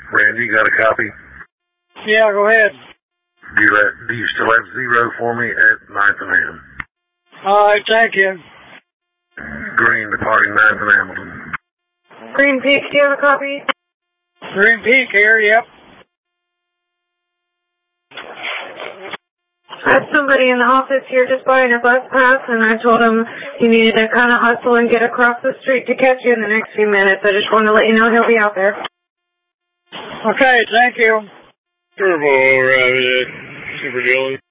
Randy, you got a copy? Yeah, go ahead. Do you still have 0 for me at 9th and M? All right, thank you. Green departing 9th and Hamilton. Green Peak, do you have a copy? Green Peak here, yep. I have somebody in the office here just buying a bus pass, and I told him he needed to kind of hustle and get across the street to catch you in the next few minutes. I just want to let you know he'll be out there. Okay, thank you. Turbo Rabbit, Super Dylan.